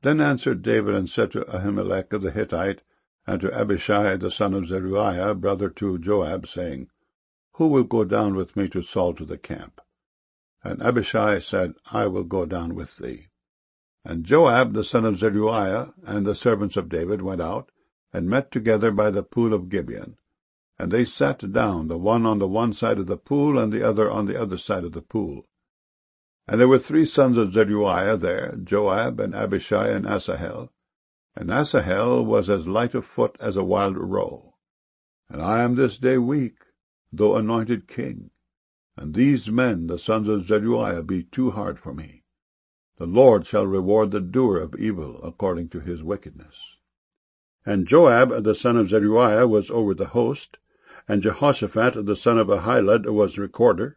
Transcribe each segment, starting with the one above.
Then answered David and said to Ahimelech the Hittite, and to Abishai the son of Zeruiah, brother to Joab, saying, Who will go down with me to Saul to the camp? And Abishai said, I will go down with thee. And Joab the son of Zeruiah and the servants of David went out, and met together by the pool of Gibeon. And they sat down, the one on the one side of the pool, and the other on the other side of the pool. And there were 3 sons of Zeruiah there, Joab, and Abishai, and Asahel. And Asahel was as light of foot as a wild roe. And I am this day weak, though anointed king. And these men, the sons of Zeruiah, be too hard for me. The Lord shall reward the doer of evil according to his wickedness. And Joab the son of Zeruiah was over the host, and Jehoshaphat the son of Ahilud was recorder.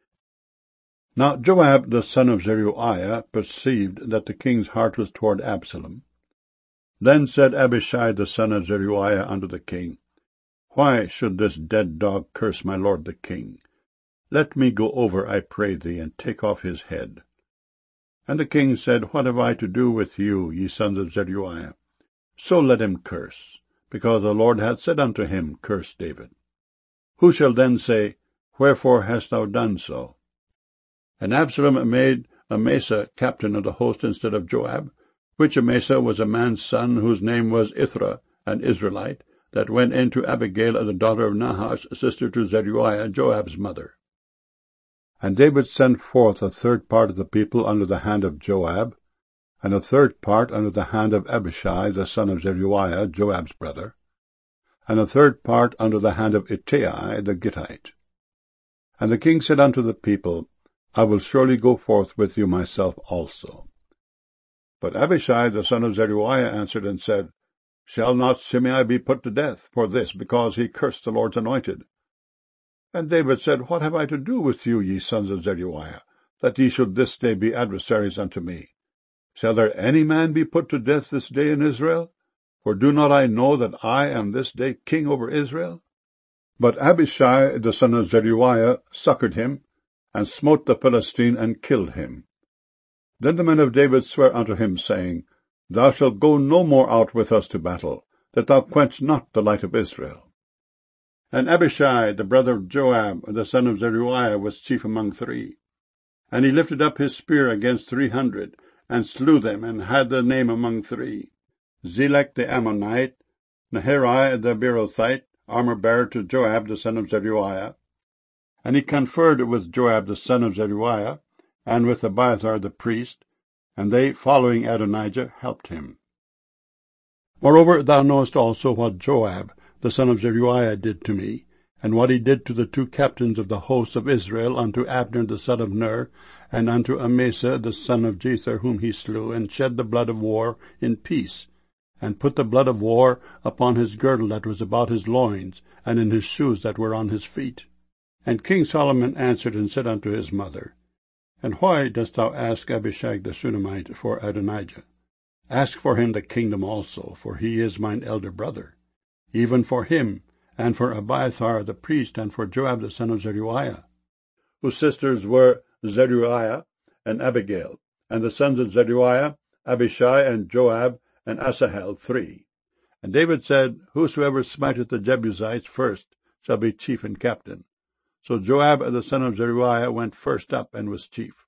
Now Joab the son of Zeruiah perceived that the king's heart was toward Absalom. Then said Abishai the son of Zeruiah unto the king, Why should this dead dog curse my lord the king? Let me go over, I pray thee, and take off his head. And the king said, What have I to do with you, ye sons of Zeruiah? So let him curse, because the Lord hath said unto him, Curse David. Who shall then say, Wherefore hast thou done so? And Absalom made Amasa captain of the host instead of Joab, which Amasa was a man's son, whose name was Ithra, an Israelite, that went in to Abigail, the daughter of Nahash, sister to Zeruiah, Joab's mother. And David sent forth a 3rd part of the people under the hand of Joab, and a 3rd part under the hand of Abishai the son of Zeruiah, Joab's brother, and a 3rd part under the hand of Ittai the Gittite. And the king said unto the people, I will surely go forth with you myself also. But Abishai the son of Zeruiah answered and said, Shall not Shimei be put to death for this, because he cursed the Lord's anointed? And David said, What have I to do with you, ye sons of Zeruiah, that ye should this day be adversaries unto me? Shall there any man be put to death this day in Israel? For do not I know that I am this day king over Israel? But Abishai the son of Zeruiah succored him, and smote the Philistine, and killed him. Then the men of David sware unto him, saying, Thou shalt go no more out with us to battle, that thou quench not the light of Israel. And Abishai, the brother of Joab, the son of Zeruiah, was chief among 3. And he lifted up his spear against 300, and slew them, and had the name among 3. Zelek the Ammonite, Nahari the Beerothite, armor-bearer to Joab the son of Zeruiah. And he conferred with Joab the son of Zeruiah, and with Abiathar the priest, and they, following Adonijah, helped him. Moreover, thou knowest also what Joab the son of Zeruiah did to me, and what he did to the 2 captains of the hosts of Israel, unto Abner the son of Ner, and unto Amasa the son of Jether, whom he slew, and shed the blood of war in peace, and put the blood of war upon his girdle that was about his loins, and in his shoes that were on his feet. And King Solomon answered and said unto his mother, And why dost thou ask Abishag the Shunammite for Adonijah? Ask for him the kingdom also, for he is mine elder brother. Even for him, and for Abiathar the priest, and for Joab the son of Zeruiah, whose sisters were Zeruiah and Abigail, and the sons of Zeruiah, Abishai, and Joab, and Asahel, 3. And David said, Whosoever smiteth the Jebusites first shall be chief and captain. So Joab the son of Zeruiah went first up, and was chief.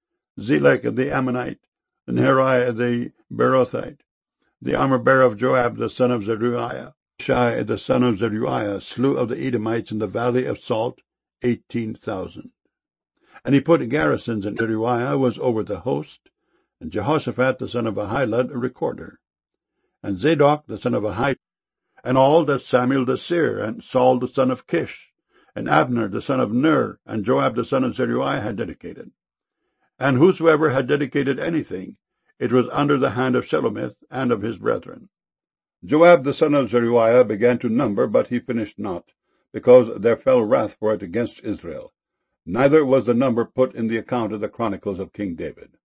Zelek the Ammonite, Nahari the Beerothite, the armor-bearer of Joab the son of Zeruiah, Shai the son of Zeruiah, slew of the Edomites in the valley of Salt 18,000. And he put garrisons in Zeruiah, was over the host, and Jehoshaphat the son of Ahilud a recorder, and Zadok the son of Ahitub, and all that Samuel the seer, and Saul the son of Kish, and Abner the son of Ner, and Joab the son of Zeruiah had dedicated. And whosoever had dedicated anything, it was under the hand of Shelomith and of his brethren. Joab the son of Zeruiah began to number, but he finished not, because there fell wrath for it against Israel. Neither was the number put in the account of the chronicles of King David.